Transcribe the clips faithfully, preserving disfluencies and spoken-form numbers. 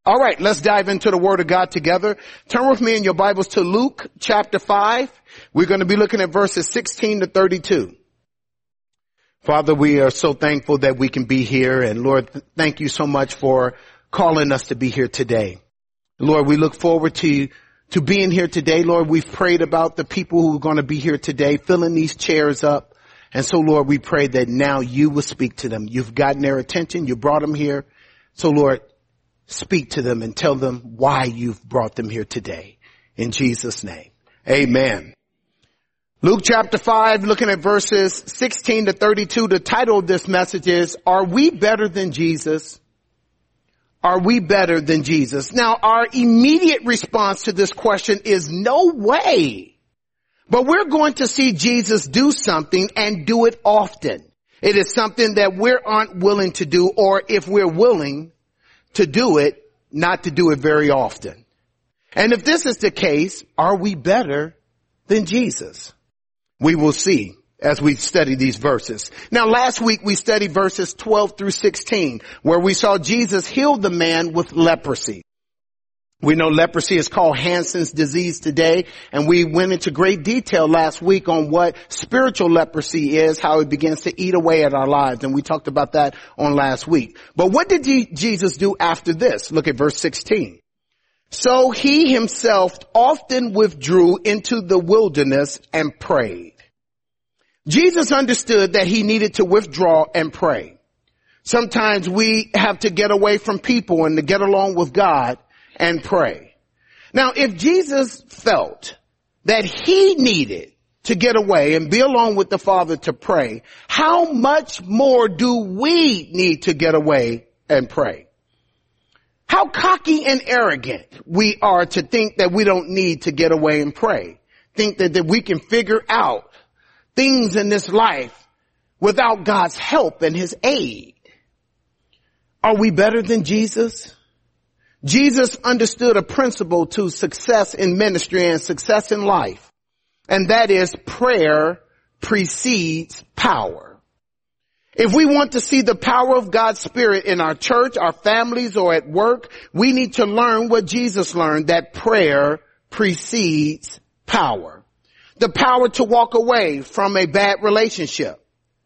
All right, let's dive into the Word of God together. Turn with me in your Bibles to Luke chapter five. We're going to be looking at verses sixteen to thirty-two. Father, we are so thankful that we can be here. And Lord, thank you so much for calling us to be here today. Lord, we look forward to, to being here today. Lord, we've prayed about the people who are going to be here today, filling these chairs up. And so, Lord, we pray that now you will speak to them. You've gotten their attention. You brought them here. So, Lord, speak to them and tell them why you've brought them here today. In Jesus' name, amen. Luke chapter five, looking at verses sixteen to thirty-two. The title of this message is, Are we better than Jesus? Are we better than Jesus? Now, our immediate response to this question is no way. But we're going to see Jesus do something and do it often. It is something that we aren't willing to do, or if we're willing to do it, not to do it very often. And if this is the case, are we better than Jesus? We will see as we study these verses. Now, last week we studied verses twelve through sixteen, where we saw Jesus heal the man with leprosy. We know leprosy is called Hansen's disease today, and we went into great detail last week on what spiritual leprosy is, how it begins to eat away at our lives, and we talked about that on last week. But what did Jesus do after this? Look at verse sixteen. So he himself often withdrew into the wilderness and prayed. Jesus understood that he needed to withdraw and pray. Sometimes we have to get away from people and to get along with God and pray. Now, if Jesus felt that he needed to get away and be alone with the Father to pray, how much more do we need to get away and pray? How cocky and arrogant we are to think that we don't need to get away and pray. Think that, that we can figure out things in this life without God's help and his aid. Are we better than Jesus? Jesus understood a principle to success in ministry and success in life, and that is prayer precedes power. If we want to see the power of God's Spirit in our church, our families, or at work, we need to learn what Jesus learned, that prayer precedes power. The power to walk away from a bad relationship,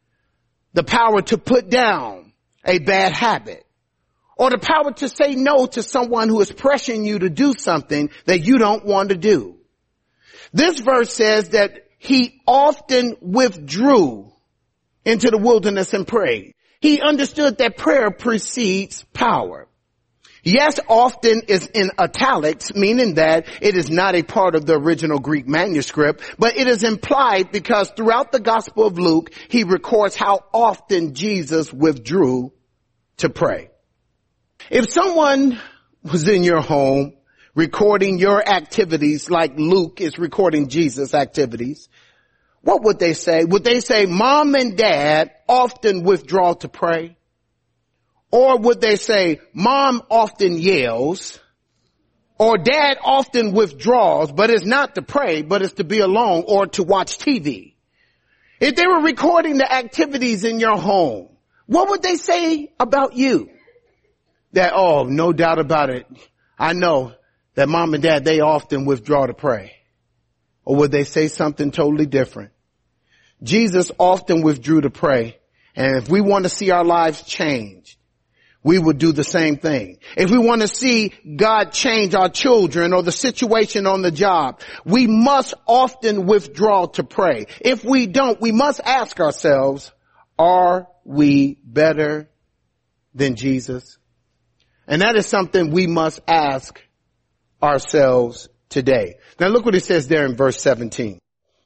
the power to put down a bad habit, or the power to say no to someone who is pressuring you to do something that you don't want to do. This verse says that he often withdrew into the wilderness and prayed. He understood that prayer precedes power. Yes, often is in italics, meaning that it is not a part of the original Greek manuscript, but it is implied because throughout the Gospel of Luke, he records how often Jesus withdrew to pray. If someone was in your home recording your activities like Luke is recording Jesus' activities, what would they say? Would they say, Mom and Dad often withdraw to pray? Or would they say, Mom often yells, or Dad often withdraws, but it's not to pray, but it's to be alone or to watch T V? If they were recording the activities in your home, what would they say about you? That, oh, no doubt about it, I know that Mom and Dad, they often withdraw to pray. Or would they say something totally different? Jesus often withdrew to pray. And if we want to see our lives changed, we would do the same thing. If we want to see God change our children or the situation on the job, we must often withdraw to pray. If we don't, we must ask ourselves, are we better than Jesus? And that is something we must ask ourselves today. Now look what it says there in verse seventeen.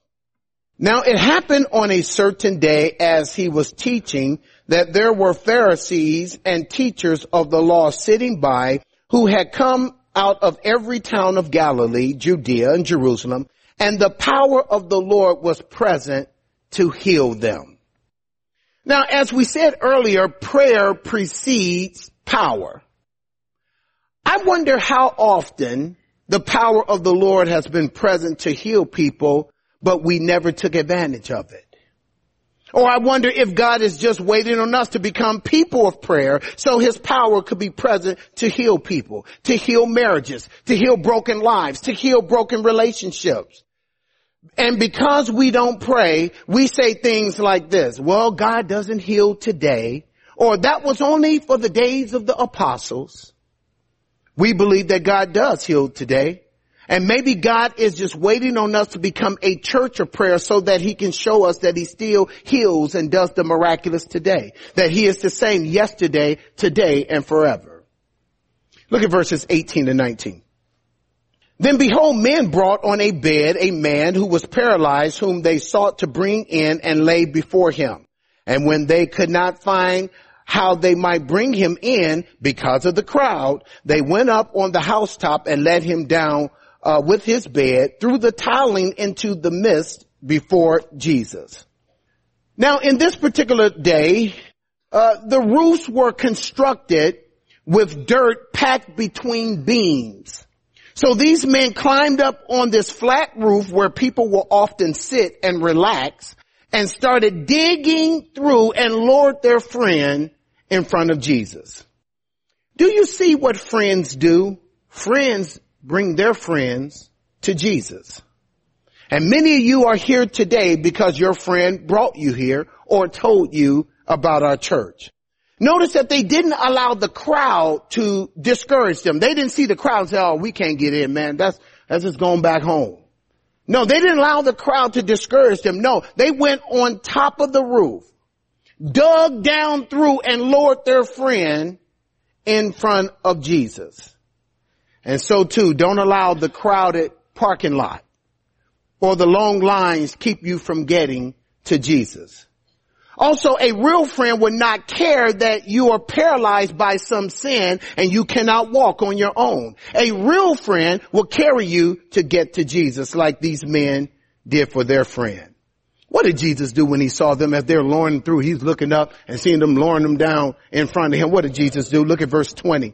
Now it happened on a certain day as he was teaching that there were Pharisees and teachers of the law sitting by who had come out of every town of Galilee, Judea and Jerusalem, and the power of the Lord was present to heal them. Now, as we said earlier, prayer precedes power. I wonder how often the power of the Lord has been present to heal people, but we never took advantage of it. Or I wonder if God is just waiting on us to become people of prayer so his power could be present to heal people, to heal marriages, to heal broken lives, to heal broken relationships. And because we don't pray, we say things like this: well, God doesn't heal today, or that was only for the days of the apostles. We believe that God does heal today. And maybe God is just waiting on us to become a church of prayer so that he can show us that he still heals and does the miraculous today. That he is the same yesterday, today, and forever. Look at verses eighteen and nineteen. Then behold, men brought on a bed a man who was paralyzed, whom they sought to bring in and lay before him. And when they could not find how they might bring him in because of the crowd, they went up on the housetop and let him down Uh, with his bed through the tiling into the midst before Jesus. Now, in this particular day, uh, the roofs were constructed with dirt packed between beams. So these men climbed up on this flat roof where people will often sit and relax and started digging through and lowered their friend in front of Jesus. Do you see what friends do? Friends bring their friends to Jesus. And many of you are here today because your friend brought you here or told you about our church. Notice that they didn't allow the crowd to discourage them. They didn't see the crowd and say, oh, we can't get in, man. That's, that's just going back home. No, they didn't allow the crowd to discourage them. No, they went on top of the roof, dug down through and lowered their friend in front of Jesus. And so too, don't allow the crowded parking lot or the long lines keep you from getting to Jesus. Also, a real friend would not care that you are paralyzed by some sin and you cannot walk on your own. A real friend will carry you to get to Jesus like these men did for their friend. What did Jesus do when he saw them as they're lowering through? He's looking up and seeing them lowering them down in front of him. What did Jesus do? Look at verse twenty.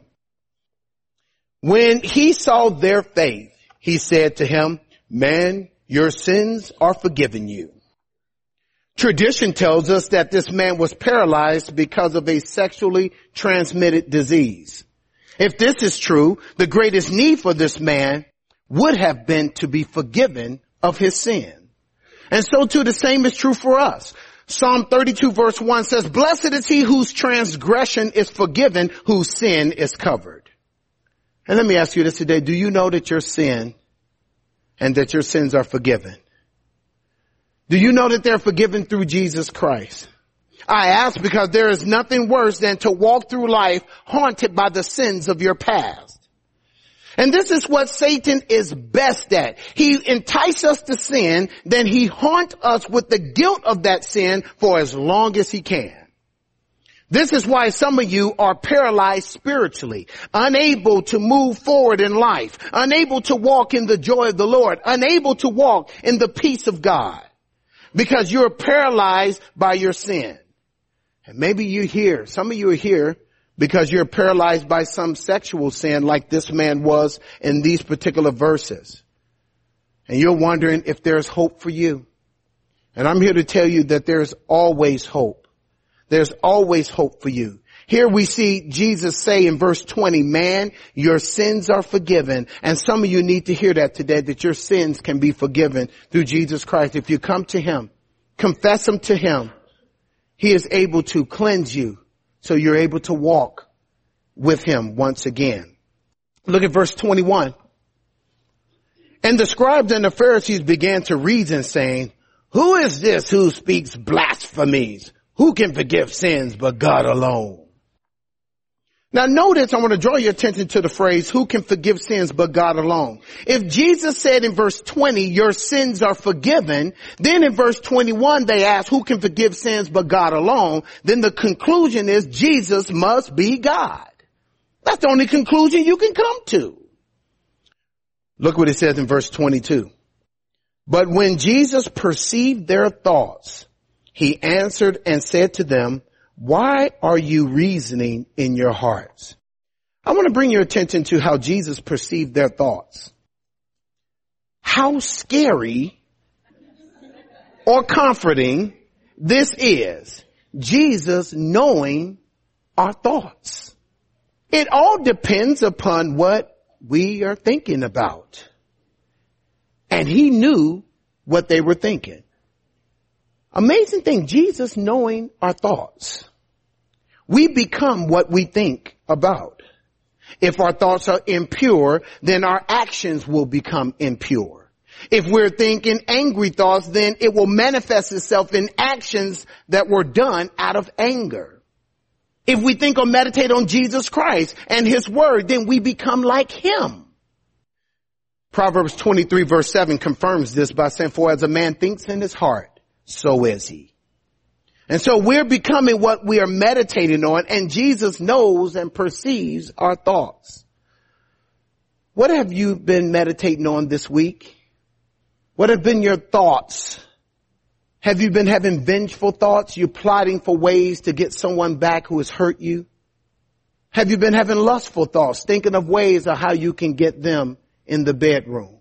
When he saw their faith, he said to him, man, your sins are forgiven you. Tradition tells us that this man was paralyzed because of a sexually transmitted disease. If this is true, the greatest need for this man would have been to be forgiven of his sin. And so too, the same is true for us. Psalm thirty-two verse one says, blessed is he whose transgression is forgiven, whose sin is covered. And let me ask you this today. Do you know that your sin and that your sins are forgiven? Do you know that they're forgiven through Jesus Christ? I ask because there is nothing worse than to walk through life haunted by the sins of your past. And this is what Satan is best at. He entices us to sin, then he haunts us with the guilt of that sin for as long as he can. This is why some of you are paralyzed spiritually, unable to move forward in life, unable to walk in the joy of the Lord, unable to walk in the peace of God, because you're paralyzed by your sin. And maybe you're here, some of you are here because you're paralyzed by some sexual sin like this man was in these particular verses. And you're wondering if there's hope for you. And I'm here to tell you that there's always hope. There's always hope for you. Here we see Jesus say in verse twenty, man, your sins are forgiven. And some of you need to hear that today, that your sins can be forgiven through Jesus Christ. If you come to him, confess him to him, he is able to cleanse you so you're able to walk with him once again. Look at verse twenty-one. And the scribes and the Pharisees began to reason, saying, who is this who speaks blasphemies? Who can forgive sins but God alone? Now notice, I want to draw your attention to the phrase, who can forgive sins but God alone? If Jesus said in verse twenty, your sins are forgiven, then in verse twenty-one they ask, who can forgive sins but God alone? Then the conclusion is Jesus must be God. That's the only conclusion you can come to. Look what it says in verse twenty-two. But when Jesus perceived their thoughts, he answered and said to them, why are you reasoning in your hearts? I want to bring your attention to how Jesus perceived their thoughts. How scary or comforting this is Jesus knowing our thoughts. It all depends upon what we are thinking about. And he knew what they were thinking. Amazing thing, Jesus knowing our thoughts. We become what we think about. If our thoughts are impure, then our actions will become impure. If we're thinking angry thoughts, then it will manifest itself in actions that were done out of anger. If we think or meditate on Jesus Christ and his word, then we become like him. Proverbs twenty-three verse seven confirms this by saying, for as a man thinks in his heart, so is he. And so we're becoming what we are meditating on, and Jesus knows and perceives our thoughts. What have you been meditating on this week? What have been your thoughts? Have you been having vengeful thoughts? You plotting for ways to get someone back who has hurt you? Have you been having lustful thoughts, thinking of ways of how you can get them in the bedroom?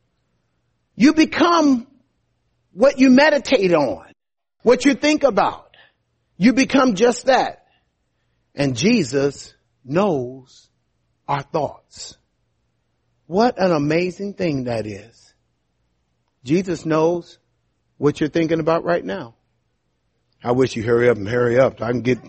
You become what you meditate on, what you think about. You become just that. And Jesus knows our thoughts. What an amazing thing that is. Jesus knows what you're thinking about right now. I wish you hurry up and hurry up. I can get,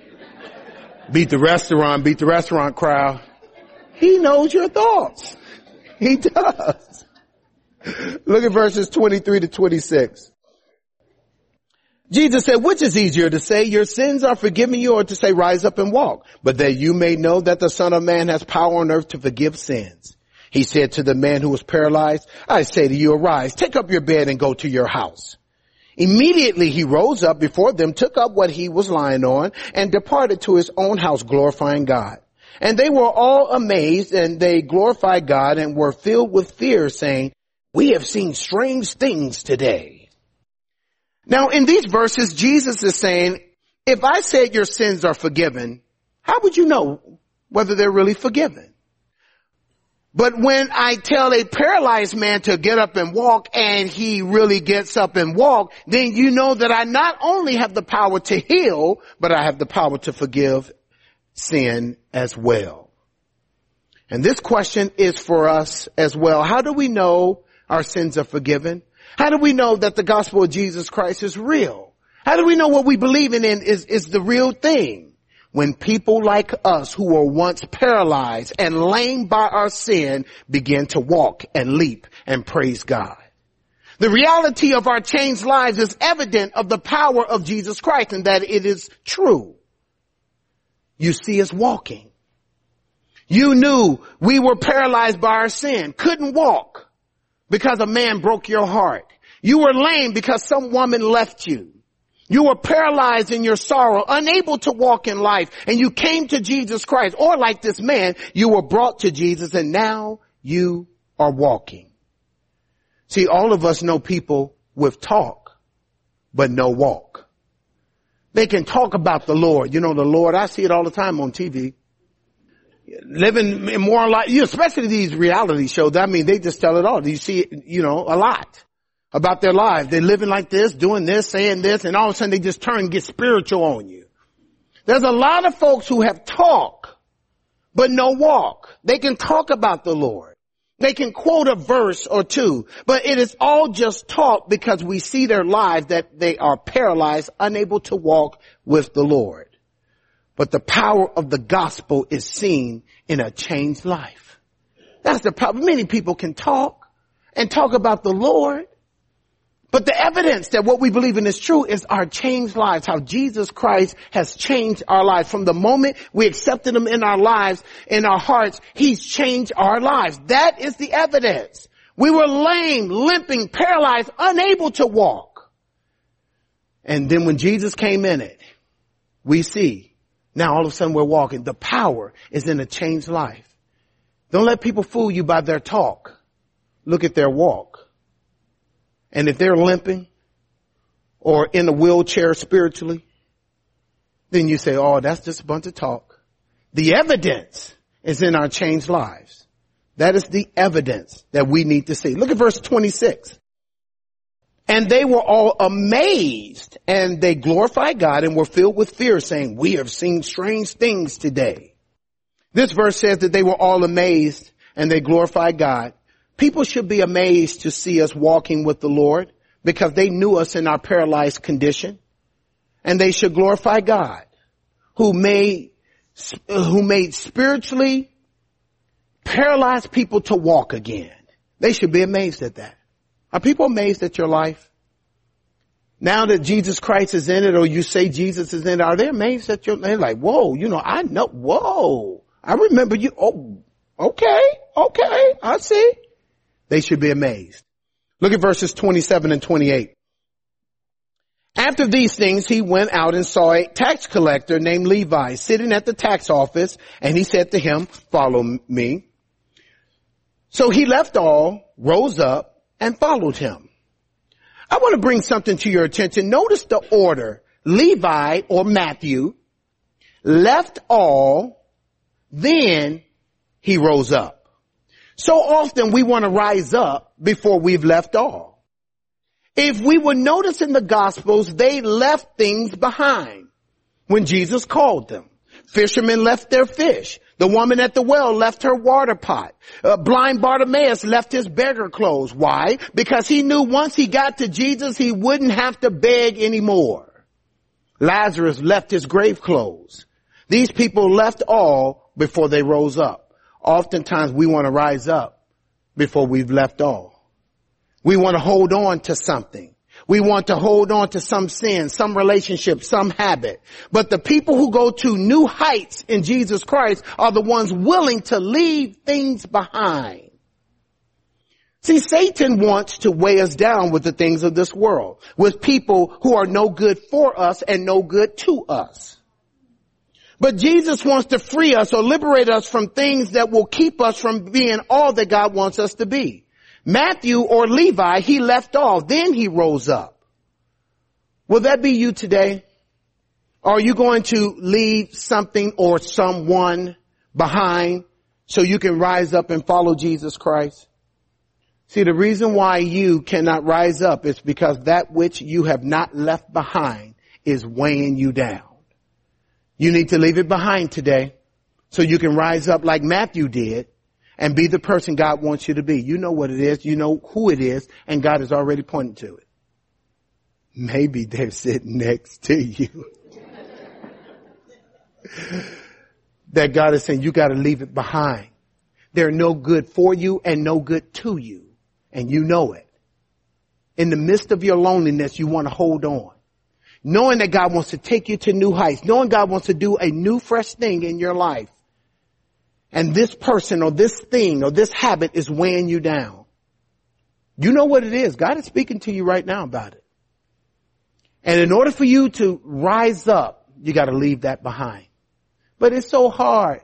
beat the restaurant, beat the restaurant crowd. He knows your thoughts. He does. Look at verses twenty-three to twenty-six. Jesus said, which is easier to say, your sins are forgiven you, or to say, rise up and walk? But that you may know that the Son of Man has power on earth to forgive sins. He said to the man who was paralyzed, I say to you, arise, take up your bed and go to your house. Immediately he rose up before them, took up what he was lying on, and departed to his own house, glorifying God. And they were all amazed, and they glorified God and were filled with fear, saying, we have seen strange things today. Now in these verses, Jesus is saying, if I said your sins are forgiven, how would you know whether they're really forgiven? But when I tell a paralyzed man to get up and walk, and he really gets up and walk, then you know that I not only have the power to heal, but I have the power to forgive sin as well. And this question is for us as well. How do we know our sins are forgiven? How do we know that the gospel of Jesus Christ is real? How do we know what we believe in is, is the real thing? When people like us who were once paralyzed and lame by our sin begin to walk and leap and praise God. The reality of our changed lives is evident of the power of Jesus Christ, and that it is true. You see us walking. You knew we were paralyzed by our sin, couldn't walk because a man broke your heart. You were lame because some woman left you. You were paralyzed in your sorrow, unable to walk in life, and you came to Jesus Christ. Or like this man, you were brought to Jesus, and now you are walking. See, all of us know people with talk, but no walk. They can talk about the Lord. You know, the Lord, I see it all the time on T V. Living immoral life, especially these reality shows. I mean, they just tell it all. You see it, you know, a lot about their lives. They're living like this, doing this, saying this, and all of a sudden they just turn and get spiritual on you. There's a lot of folks who have talk, but no walk. They can talk about the Lord. They can quote a verse or two, but it is all just talk because we see their lives that they are paralyzed, unable to walk with the Lord. But the power of the gospel is seen in a changed life. That's the problem. Many people can talk and talk about the Lord, but the evidence that what we believe in is true is our changed lives, how Jesus Christ has changed our lives. From the moment we accepted him in our lives, in our hearts, he's changed our lives. That is the evidence. We were lame, limping, paralyzed, unable to walk. And then when Jesus came in it, we see now all of a sudden we're walking. The power is in a changed life. Don't let people fool you by their talk. Look at their walk. And if they're limping or in a wheelchair spiritually, then you say, oh, that's just a bunch of talk. The evidence is in our changed lives. That is the evidence that we need to see. Look at verse twenty-six. And they were all amazed, and they glorified God and were filled with fear, saying, we have seen strange things today. This verse says that they were all amazed and they glorified God. People should be amazed to see us walking with the Lord because they knew us in our paralyzed condition. And they should glorify God who made, who made spiritually paralyzed people to walk again. They should be amazed at that. Are people amazed at your life? Now that Jesus Christ is in it, or you say Jesus is in it, are they amazed at your, they're like, whoa, you know, I know, whoa, I remember you. Oh, okay, okay, I see. They should be amazed. Look at verses twenty-seven and twenty-eight. After these things, he went out and saw a tax collector named Levi sitting at the tax office, and he said to him, follow me. So he left all, rose up, and followed him. I want to bring something to your attention. Notice the order. Levi, or Matthew, left all, then he rose up. So often we want to rise up before we've left all. If we would notice in the Gospels, they left things behind when Jesus called them. Fishermen left their fish. The woman at the well left her water pot. Uh, blind Bartimaeus left his beggar clothes. Why? Because he knew once he got to Jesus, he wouldn't have to beg anymore. Lazarus left his grave clothes. These people left all before they rose up. Oftentimes we want to rise up before we've left all. We want to hold on to something. We want to hold on to some sin, some relationship, some habit. But the people who go to new heights in Jesus Christ are the ones willing to leave things behind. See, Satan wants to weigh us down with the things of this world, with people who are no good for us and no good to us. But Jesus wants to free us or liberate us from things that will keep us from being all that God wants us to be. Matthew, or Levi, he left all, then he rose up. Will that be you today? Are you going to leave something or someone behind so you can rise up and follow Jesus Christ? See, the reason why you cannot rise up is because that which you have not left behind is weighing you down. You need to leave it behind today so you can rise up like Matthew did and be the person God wants you to be. You know what it is. You know who it is. And God has already pointed to it. Maybe they're sitting next to you. That God is saying you got to leave it behind. They're no good for you and no good to you. And you know it. In the midst of your loneliness, you want to hold on. Knowing that God wants to take you to new heights. Knowing God wants to do a new fresh thing in your life. And this person or this thing or this habit is weighing you down. You know what it is. God is speaking to you right now about it. And in order for you to rise up, you got to leave that behind. But it's so hard.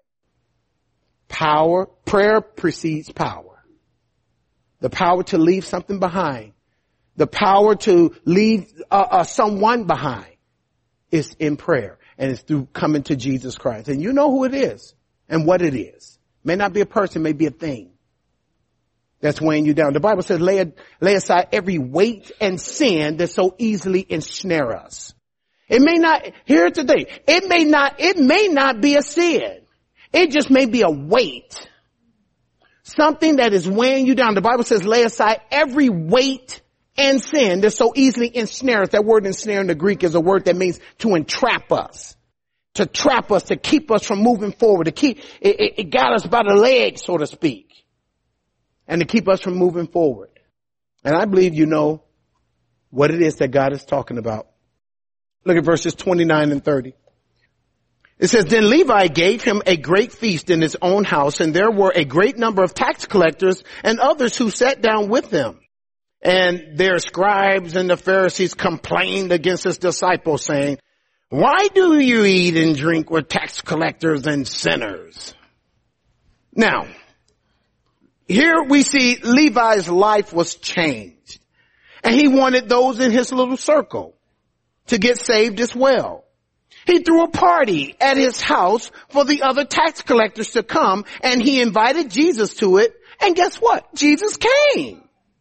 Power, prayer precedes power. The power to leave something behind. The power to leave uh, uh, someone behind is in prayer. And it's through coming to Jesus Christ. And you know who it is. And what it is. May not be a person, may be a thing that's weighing you down. The Bible says lay, lay aside every weight and sin that so easily ensnare us. It may not, here today, it may not, it may not be a sin. It just may be a weight. Something that is weighing you down. The Bible says lay aside every weight and sin that so easily ensnares. That word ensnare in the Greek is a word that means to entrap us. To trap us, to keep us from moving forward, to keep, it, it, it got us by the leg, so to speak, and to keep us from moving forward. And I believe you know what it is that God is talking about. Look at verses twenty-nine and thirty. It says, then Levi gave him a great feast in his own house, and there were a great number of tax collectors and others who sat down with them. And their scribes and the Pharisees complained against his disciples, saying, why do you eat and drink with tax collectors and sinners? Now, here we see Levi's life was changed. And he wanted those in his little circle to get saved as well. He threw a party at his house for the other tax collectors to come, and he invited Jesus to it. And guess what? Jesus came.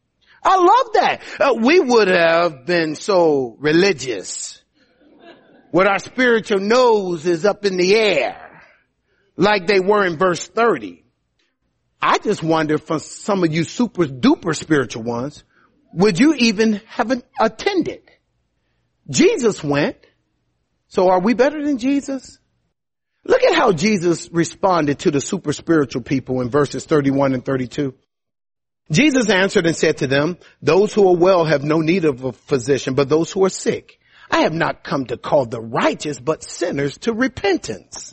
I love that. Uh, we would have been so religious. With our spiritual nose is up in the air. Like they were in verse thirty. I just wonder for some of you super duper spiritual ones, would you even have attended? Jesus went. So are we better than Jesus? Look at how Jesus responded to the super spiritual people in verses thirty-one and thirty-two. Jesus answered and said to them, those who are well have no need of a physician, but those who are sick. I have not come to call the righteous, but sinners to repentance.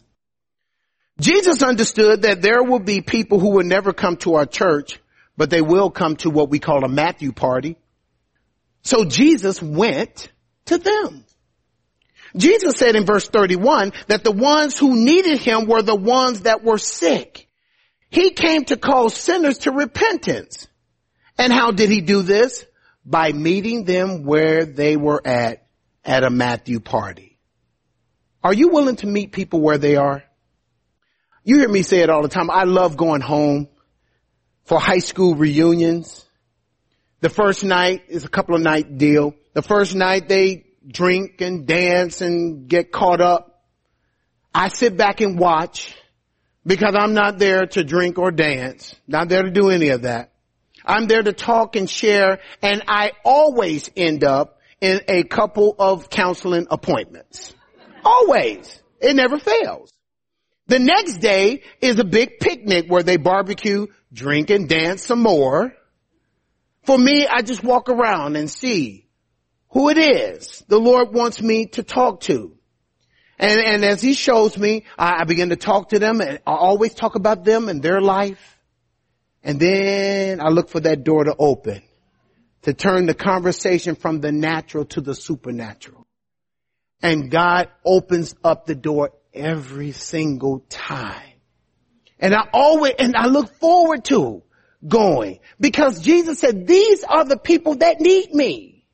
Jesus understood that there will be people who will never come to our church, but they will come to what we call a Matthew party. So Jesus went to them. Jesus said in verse thirty-one that the ones who needed him were the ones that were sick. He came to call sinners to repentance. And how did he do this? By meeting them where they were at, at a Matthew party. Are you willing to meet people where they are? You hear me say it all the time. I love going home for high school reunions. The first night is a couple of night deal. The first night they drink and dance and get caught up. I sit back and watch because I'm not there to drink or dance, not there to do any of that. I'm there to talk and share, and I always end up in a couple of counseling appointments. Always. It never fails. The next day is a big picnic where they barbecue, drink and dance some more. For me, I just walk around and see who it is the Lord wants me to talk to. And, and as he shows me, I, I begin to talk to them, and I always talk about them and their life. And then I look for that door to open, to turn the conversation from the natural to the supernatural. And God opens up the door every single time. And I always, and I look forward to going, because Jesus said, these are the people that need me.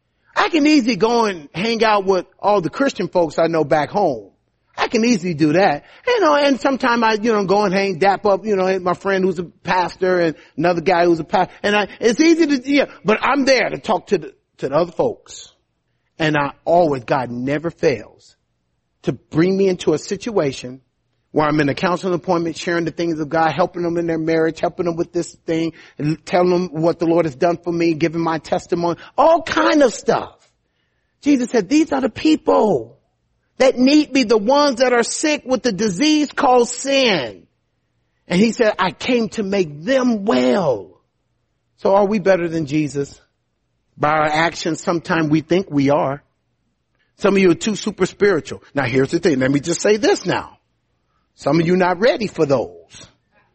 I can easily go and hang out with all the Christian folks I know back home. I can easily do that. You know, and sometimes I, you know, go and hang, dap up, you know, my friend who's a pastor and another guy who's a pastor. And I, it's easy to, yeah, but I'm there to talk to the, to the other folks. And I always, God never fails to bring me into a situation where I'm in a counseling appointment, sharing the things of God, helping them in their marriage, helping them with this thing, and telling them what the Lord has done for me, giving my testimony, all kind of stuff. Jesus said, these are the people that need me, the ones that are sick with the disease called sin. And he said, I came to make them well. So are we better than Jesus? By our actions, sometimes we think we are. Some of you are too super spiritual. Now here's the thing. Let me just say this now. Some of you not ready for those.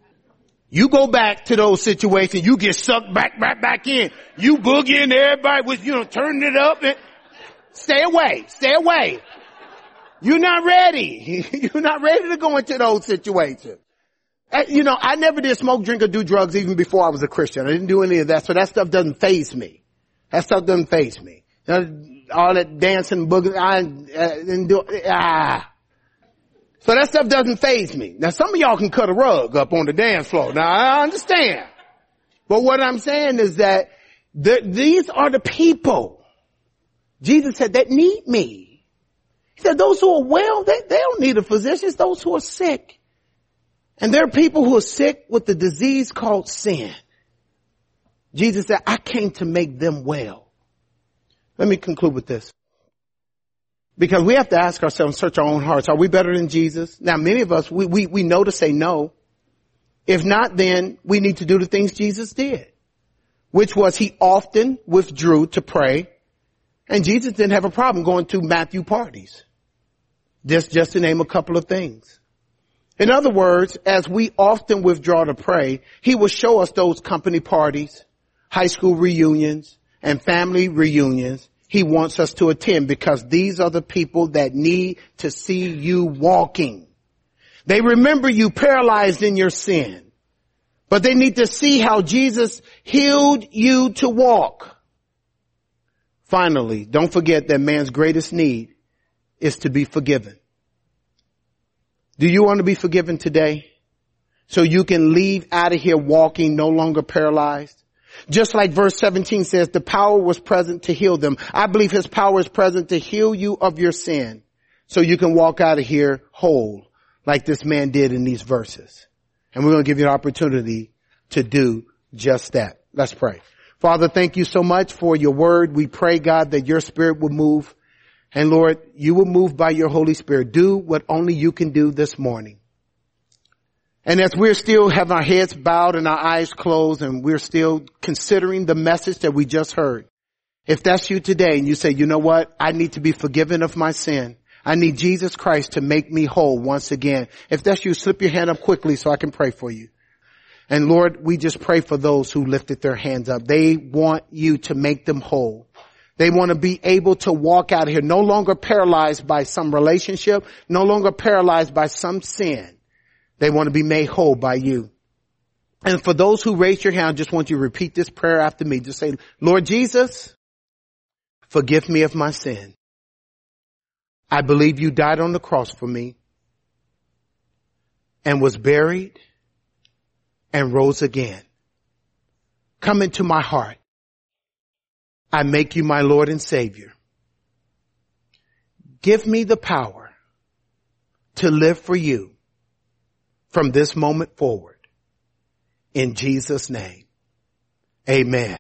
You go back to those situations, you get sucked back, back, back in. You boogie in everybody was, you know, turning it up. And stay away. Stay away. You're not ready. You're not ready to go into those situations. You know, I never did smoke, drink, or do drugs even before I was a Christian. I didn't do any of that, so that stuff doesn't faze me. That stuff doesn't faze me. You know, all that dancing, boogie, I uh, didn't do, ah. So that stuff doesn't faze me. Now some of y'all can cut a rug up on the dance floor. Now I understand. But what I'm saying is that the, these are the people, Jesus said, that need me. He said those who are well, they, they don't need a physician. It's those who are sick. And there are people who are sick with the disease called sin. Jesus said, I came to make them well. Let me conclude with this. Because we have to ask ourselves, search our own hearts. Are we better than Jesus? Now, many of us, we, we, we know to say no. If not, then we need to do the things Jesus did, which was he often withdrew to pray. And Jesus didn't have a problem going to Matthew parties. Just, just to name a couple of things. In other words, as we often withdraw to pray, he will show us those company parties, high school reunions, and family reunions he wants us to attend, because these are the people that need to see you walking. They remember you paralyzed in your sin, but they need to see how Jesus healed you to walk. Finally, don't forget that man's greatest need is to be forgiven. Do you want to be forgiven today? So you can leave out of here walking, no longer paralyzed? Just like verse seventeen says, the power was present to heal them. I believe his power is present to heal you of your sin so you can walk out of here whole like this man did in these verses. And we're going to give you an opportunity to do just that. Let's pray. Father, thank you so much for your word. We pray, God, that your spirit will move. And Lord, you will move by your Holy Spirit. Do what only you can do this morning. And as we're still having our heads bowed and our eyes closed and we're still considering the message that we just heard, if that's you today and you say, you know what, I need to be forgiven of my sin. I need Jesus Christ to make me whole once again. If that's you, slip your hand up quickly so I can pray for you. And Lord, we just pray for those who lifted their hands up. They want you to make them whole. They want to be able to walk out of here no longer paralyzed by some relationship, no longer paralyzed by some sin. They want to be made whole by you. And for those who raise your hand, I just want you to repeat this prayer after me. Just say, Lord Jesus, forgive me of my sin. I believe you died on the cross for me and was buried and rose again. Come into my heart. I make you my Lord and Savior. Give me the power to live for you from this moment forward. In Jesus' name, amen.